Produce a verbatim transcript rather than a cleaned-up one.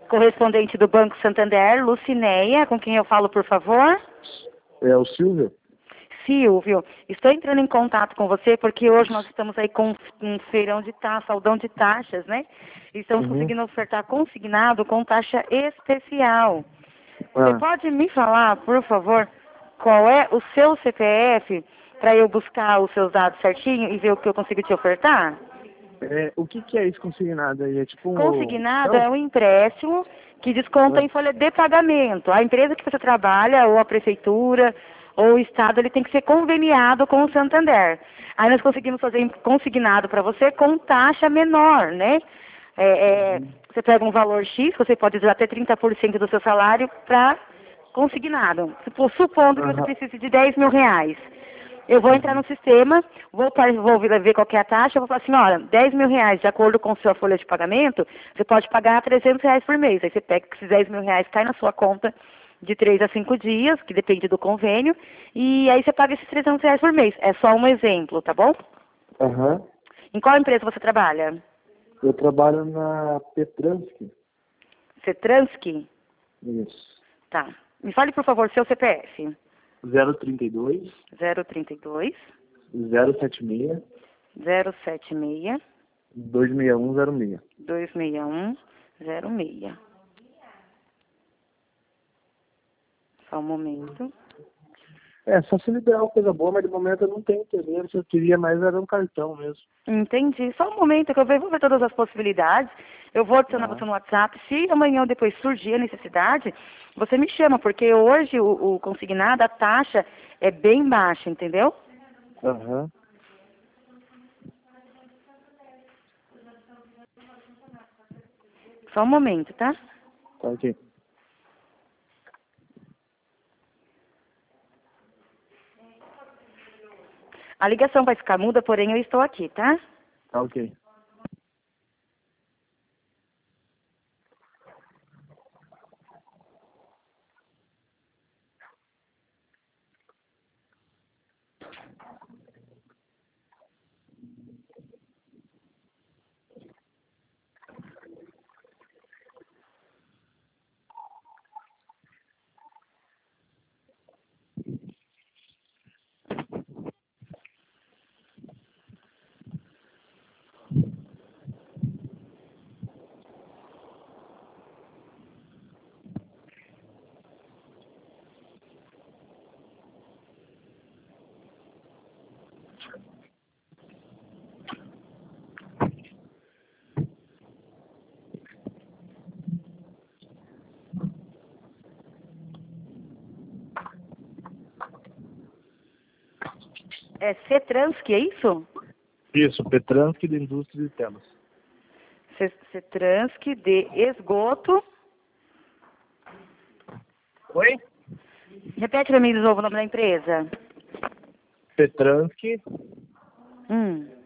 correspondente do Banco Santander, Lucinéia, com quem eu falo, por favor? É o Silvio? Silvio, estou entrando em contato com você porque hoje nós estamos aí com um feirão de taxa, saldão de taxas, né? E estamos Uhum. conseguindo ofertar consignado com taxa especial. Ah. Você pode me falar, por favor, qual é o seu C P F para eu buscar os seus dados certinho e ver o que eu consigo te ofertar? É, o que, que é isso consignado aí? É tipo um... Consignado Não? é um empréstimo que desconta Ah. em folha de pagamento. A empresa que você trabalha, ou a prefeitura, ou o Estado, ele tem que ser conveniado com o Santander. Aí nós conseguimos fazer consignado para você com taxa menor, né? É, é, você pega um valor X, você pode usar até trinta por cento do seu salário para consignado. Supo- Supondo que você Aham. precise de dez mil reais. Eu vou entrar no sistema, vou, par- vou ver ver qual que é a taxa, eu vou falar assim, olha, dez mil reais, de acordo com sua folha de pagamento, você pode pagar trezentos reais por mês. Aí você pega que esses dez mil reais cai na sua conta de três a cinco dias, que depende do convênio, e aí você paga esses trezentos reais por mês. É só um exemplo, tá bom? Aham. Em qual empresa você trabalha? Eu trabalho na Petranski. Cetranski? Isso. Tá. Me fale, por favor, seu C P F. zero trinta e dois, zero trinta e dois, zero setenta e seis, zero setenta e seis, dois seis um zero seis. dois seis um zero seis. Só um momento. É, só se liberar uma coisa boa, mas de momento eu não tenho interesse. Eu queria mais era um cartão mesmo. Entendi. Só um momento que eu vou ver todas as possibilidades. Eu vou adicionar Ah. você no WhatsApp. Se amanhã ou depois surgir a necessidade, você me chama, porque hoje o, o consignado, a taxa é bem baixa, entendeu? Aham. Só um momento, tá? Tá ok. A ligação vai ficar muda, porém eu estou aqui, tá? Tá ok. É Cetranski, é isso? Isso, Petranski da Indústria de Telas. Ce- Cetranski de esgoto. Oi? Repete para mim de novo o nome da empresa. Petranski Hum.